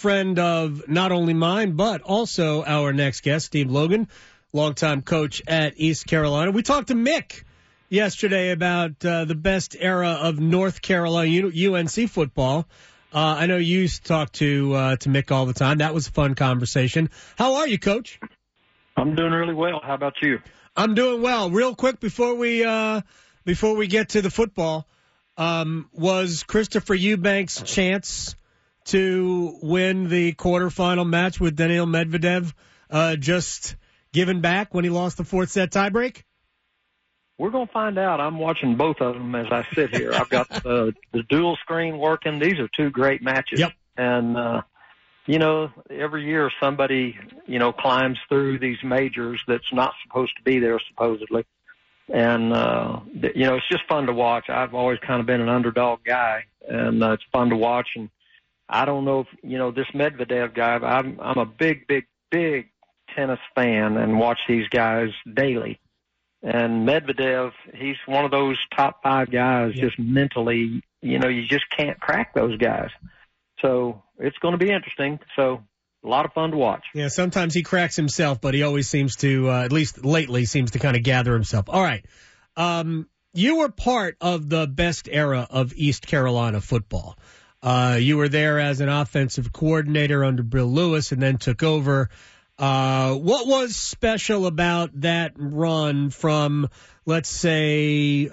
friend of not only mine, but also our next guest, Steve Logan, longtime coach at East Carolina. We talked to Mick yesterday about the best era of North Carolina UNC football. I know you used to talk to Mick all the time. That was a fun conversation. How are you, Coach? I'm doing really well. How about you? I'm doing well. Real quick before we get to the football, was Christopher Eubanks' chance to win the quarterfinal match with Daniil Medvedev just given back when he lost the fourth set tiebreak? We're going to find out. I'm watching both of them as I sit here. I've got the dual screen working. These are two great matches. Yep. And, every year somebody, climbs through these majors that's not supposed to be there, supposedly. And, it's just fun to watch. I've always kind of been an underdog guy, and it's fun to watch. And I don't know if, this Medvedev guy, I'm a big tennis fan and watch these guys daily. And Medvedev, he's one of those top five guys, just mentally, you just can't crack those guys. So it's going to be interesting. So a lot of fun to watch. Yeah, sometimes he cracks himself, but he always seems to, at least lately, seems to kind of gather himself. All right. You were part of the best era of East Carolina football. You were there as an offensive coordinator under Bill Lewis and then took over. What was special about that run from, let's say, late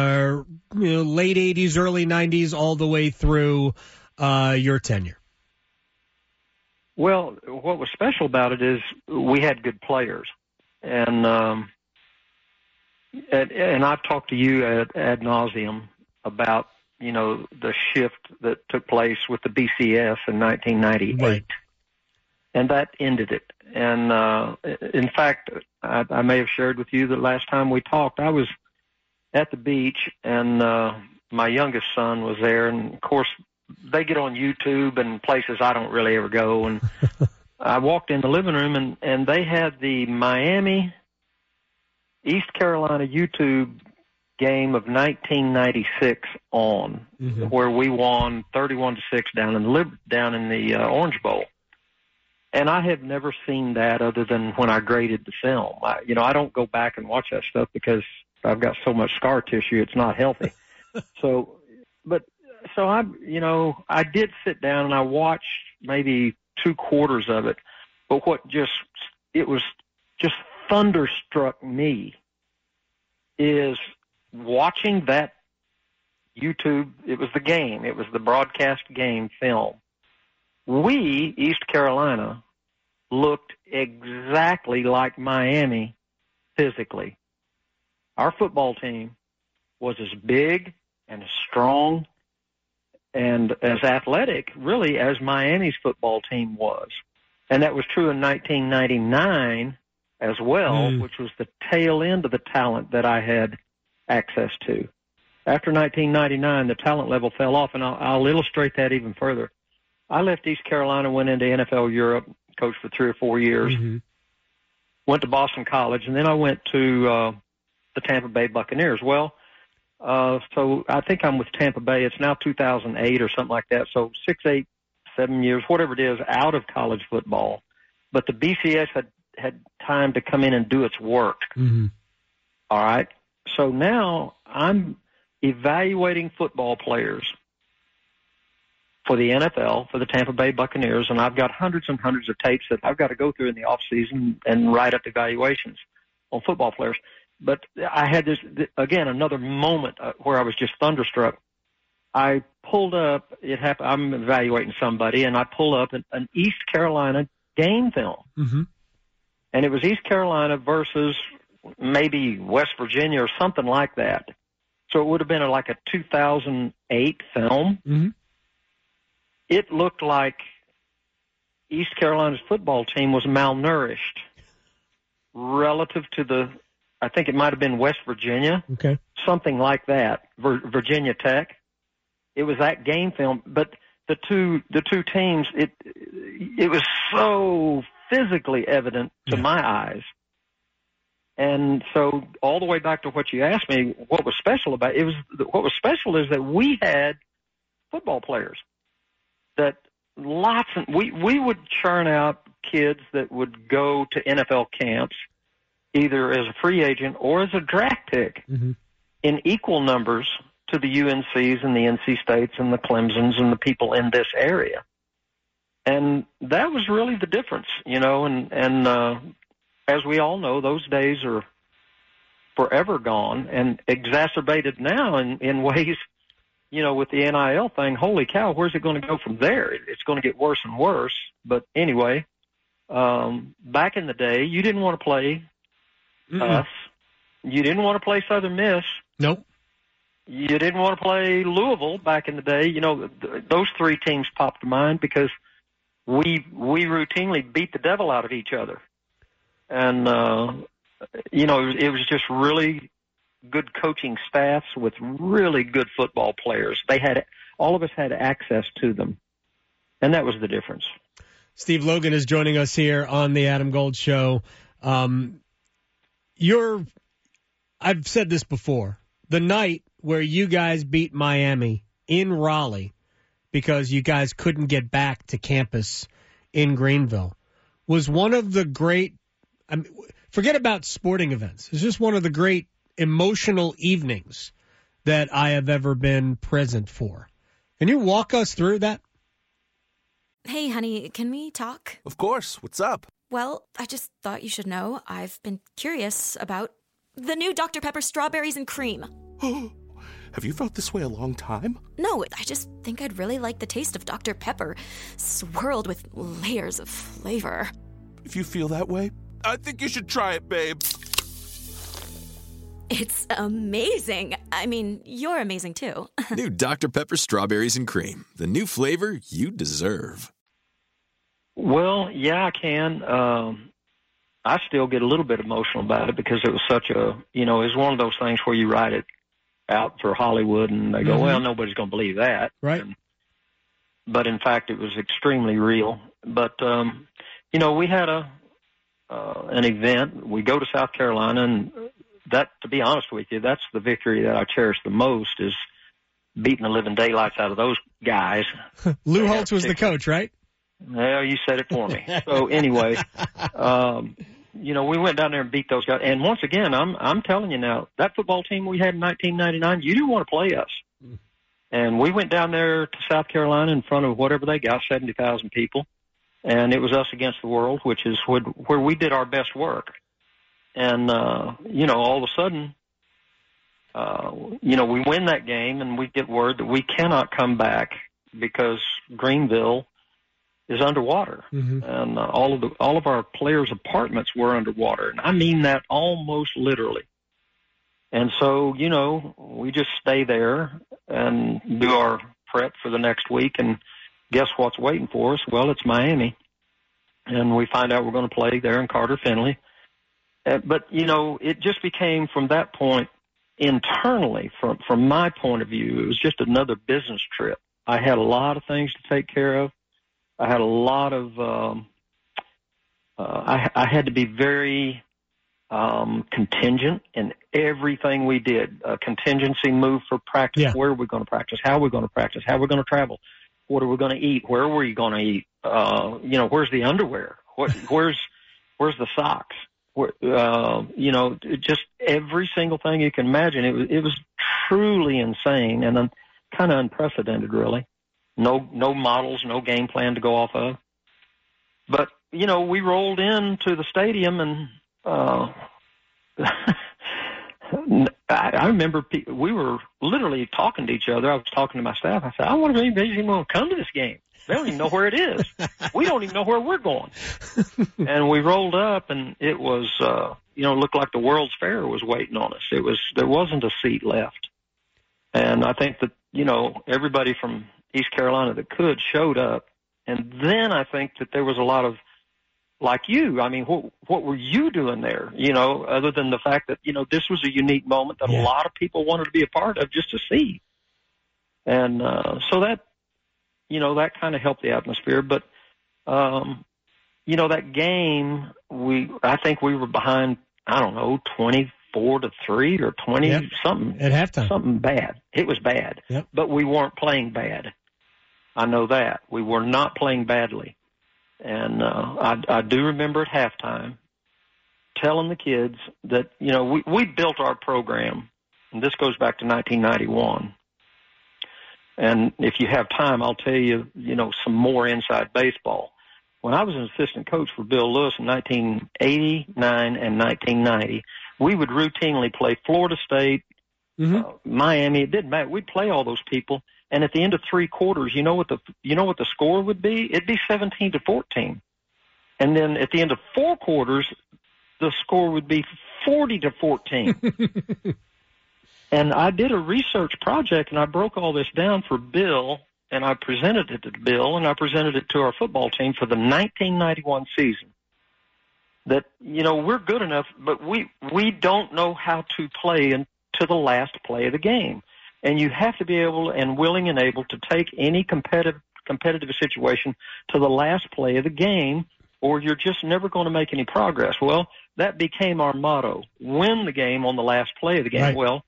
80s, early 90s, all the way through your tenure? Well, what was special about it is we had good players. And I've talked to you ad nauseum about, the shift that took place with the BCS in 1998. Right. And that ended it. And, in fact, I may have shared with you that last time we talked, I was at the beach and, my youngest son was there. And of course they get on YouTube and places I don't really ever go. And I walked in the living room and they had the Miami East Carolina YouTube game of 1996 on, where we won 31-6 down in the Orange Bowl. And I have never seen that other than when I graded the film. I don't go back and watch that stuff because I've got so much scar tissue. It's not healthy. So I did sit down and I watched maybe 2/4 of it. But it was just thunderstruck me is watching that YouTube. It was the game. It was the broadcast game film. We, East Carolina, looked exactly like Miami physically. Our football team was as big and as strong and as athletic, really, as Miami's football team was. And that was true in 1999 as well, which was the tail end of the talent that I had access to. After 1999, the talent level fell off, and I'll illustrate that even further. I left East Carolina, went into NFL Europe, coached for 3 or 4 years, went to Boston College, and then I went to the Tampa Bay Buccaneers. Well, so I think I'm with Tampa Bay. It's now 2008 or something like that. So 6, 8, 7 years, whatever it is, out of college football. But the BCS had time to come in and do its work. All right. So now I'm evaluating football players for the NFL, for the Tampa Bay Buccaneers, and I've got hundreds and hundreds of tapes that I've got to go through in the off season and write up evaluations on football players. But I had again, another moment where I was just thunderstruck. I pulled up, I'm evaluating somebody, and I pull up an East Carolina game film. And it was East Carolina versus maybe West Virginia or something like that. So it would have been like a 2008 film. It looked like East Carolina's football team was malnourished relative to I think it might have been West Virginia, something like that, Virginia Tech. It was that game film, but the two teams, it was so physically evident to my eyes. And so all the way back to what you asked me, what was special about it, what was special is that we had football players that we would churn out kids that would go to NFL camps either as a free agent or as a draft pick in equal numbers to the UNCs and the NC States and the Clemsons and the people in this area. And that was really the difference, and as we all know, those days are forever gone and exacerbated now in ways, with the NIL thing. Holy cow, where's it going to go from there? It's going to get worse and worse. But anyway, back in the day, you didn't want to play us. You didn't want to play Southern Miss. Nope. You didn't want to play Louisville back in the day. Those three teams popped to mind because we routinely beat the devil out of each other. And, it was just really good coaching staffs with really good football players. All of us had access to them. And that was the difference. Steve Logan is joining us here on the Adam Gold Show. I've said this before, the night where you guys beat Miami in Raleigh because you guys couldn't get back to campus in Greenville was one of the great, forget about sporting events. It's just one of the great emotional evenings that I have ever been present for. Can you walk us through that? Hey, honey, can we talk? Of course. What's up? Well, I just thought you should know I've been curious about the new Dr. Pepper strawberries and cream. Have you felt this way a long time? No, I just think I'd really like the taste of Dr. Pepper, swirled with layers of flavor. If you feel that way, I think you should try it, babe. It's amazing. I mean, you're amazing, too. New Dr. Pepper strawberries and cream. The new flavor you deserve. Well, yeah, I can. I still get a little bit emotional about it because it was such it was one of those things where you write it out for Hollywood and they go, well, nobody's going to believe that. Right. But in fact, it was extremely real. But, we had an event. We go to South Carolina, and that, to be honest with you, that's the victory that I cherish the most, is beating the living daylights out of those guys. Lou Holtz was the coach, right? Well, you said it for me. So anyway, we went down there and beat those guys. And once again, I'm telling you now, that football team we had in 1999, you didn't want to play us. And we went down there to South Carolina in front of whatever they got, 70,000 people. And it was us against the world, which is where we did our best work. And, all of a sudden, we win that game and we get word that we cannot come back because Greenville is underwater. And all of our players' apartments were underwater. And I mean that almost literally. And so, we just stay there and do our prep for the next week. And guess what's waiting for us? Well, it's Miami. And we find out we're going to play there in Carter Finley. But, it just became from that point internally, from my point of view, it was just another business trip. I had a lot of things to take care of. I had a lot of I had to be very contingent in everything we did. Contingency move for practice. Yeah. Where are we going to practice? How are we going to practice? How are we going to travel? What are we going to eat? Where were you going to eat? Where's the underwear? Where's the socks? Just every single thing you can imagine. It was truly insane and kind of unprecedented, really. No models, no game plan to go off of. But, we rolled into the stadium and I remember we were literally talking to each other. I was talking to my staff. I said, I wonder if anybody's even going to come to this game. They don't even know where it is. We don't even know where we're going. And we rolled up, and it was, looked like the World's Fair was waiting on us. There wasn't a seat left. And I think that, everybody from East Carolina that could showed up. And then I think that there was a lot of, like you, I mean, what were you doing there? Other than the fact that, this was a unique moment that a lot of people wanted to be a part of just to see. And so that, that kind of helped the atmosphere. But, that game, I think we were behind, 24-3 or 20 something. At halftime. Something bad. It was bad. Yep. But we weren't playing bad. I know that. We were not playing badly. And I do remember at halftime telling the kids that, you know, we built our program, and this goes back to 1991. And if you have time, I'll tell you, you know, some more inside baseball. When I was an assistant coach for Bill Lewis in 1989 and 1990, we would routinely play Florida State, Miami. It didn't matter. We'd play all those people, and at the end of 3 quarters, you know what the score would be? It'd be 17-14. And then at the end of 4 quarters, the score would be 40-14. And I did a research project, and I broke all this down for Bill, and I presented it to Bill, and I presented it to our football team for the 1991 season. That, you know, we're good enough, but we don't know how to play to the last play of the game. And you have to be able and willing and able to take any competitive situation to the last play of the game, or you're just never going to make any progress. Well, that became our motto: win the game on the last play of the game. Right. Well,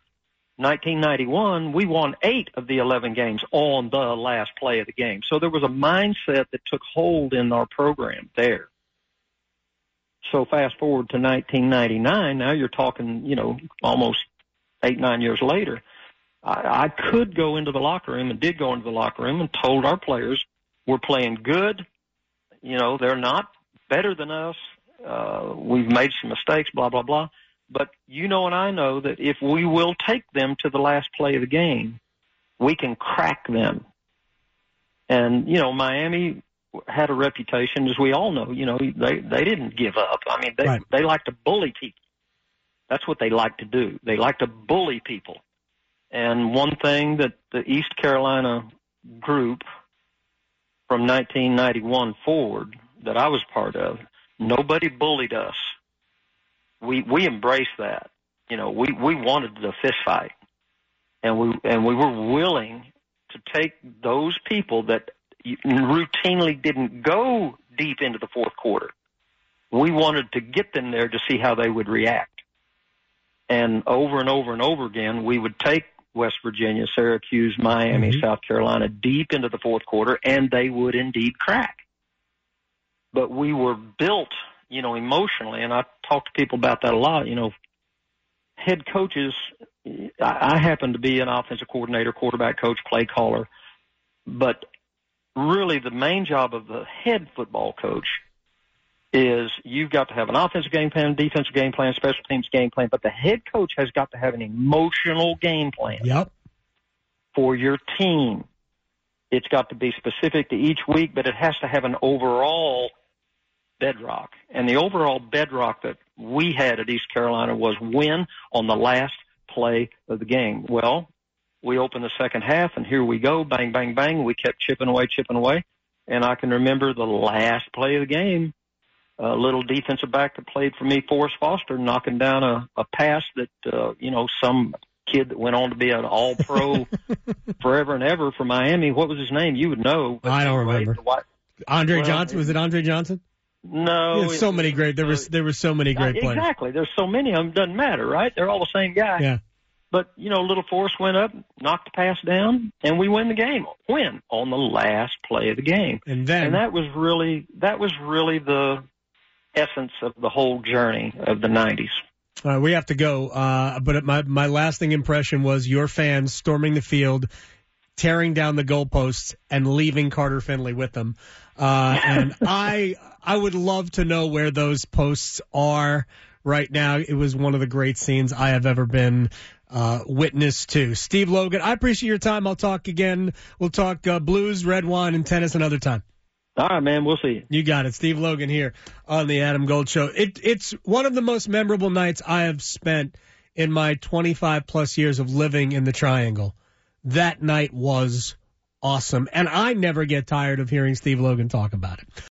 1991, we won 8 of the 11 games on the last play of the game. So there was a mindset that took hold in our program there. So fast forward to 1999, now you're talking, you know, almost 8-9 years later. I could go into the locker room, and did go into the locker room, and told our players, we're playing good. You know, they're not better than us. We've made some mistakes, blah, blah, blah. But you know and I know that if we will take them to the last play of the game, we can crack them. And, you know, Miami had a reputation, as we all know. You know, they didn't give up. I mean, they like to bully people. That's what they like to do. They like to bully people. And one thing that the East Carolina group from 1991 forward that I was part of, nobody bullied us. We embraced that. You know, we wanted the fist fight, and we were willing to take those people that routinely didn't go deep into the 4th quarter. We wanted to get them there to see how they would react. And over and over and over again, we would take West Virginia, Syracuse, Miami, South Carolina deep into the 4th quarter, and they would indeed crack. But we were built, you know, emotionally, and I talk to people about that a lot. You know, head coaches, I happen to be an offensive coordinator, quarterback coach, play caller, but really the main job of the head football coach is you've got to have an offensive game plan, defensive game plan, special teams game plan, but the head coach has got to have an emotional game plan for your team. It's got to be specific to each week, but it has to have an overall bedrock. And the overall bedrock that we had at East Carolina was win on the last play of the game. Well, we opened the second half, and here we go, bang, bang, bang. We kept chipping away. And I can remember the last play of the game, a little defensive back that played for me, Forrest Foster, knocking down a pass that, you know, some kid that went on to be an all-pro forever and ever for Miami. What was his name? You would know. I don't remember. Andre Johnson? Was it Andre Johnson? No. So many great. There were so many great players. Exactly. There's so many of them. Doesn't matter, right? They're all the same guy. Yeah. But, you know, little Forrest went up, knocked the pass down, and we win the game. Win on the last play of the game. And that was really the essence of the whole journey of the 90s. All right, we have to go. But my lasting impression was your fans storming the field, tearing down the goalposts, and leaving Carter Finley with them. And I would love to know where those posts are right now. It was one of the great scenes I have ever been witness to. Steve Logan, I appreciate your time. I'll talk again. We'll talk blues, red wine, and tennis another time. All right, man. We'll see you. You got it. Steve Logan here on the Adam Gold Show. It's one of the most memorable nights I have spent in my 25-plus years of living in the Triangle. That night was awesome, and I never get tired of hearing Steve Logan talk about it.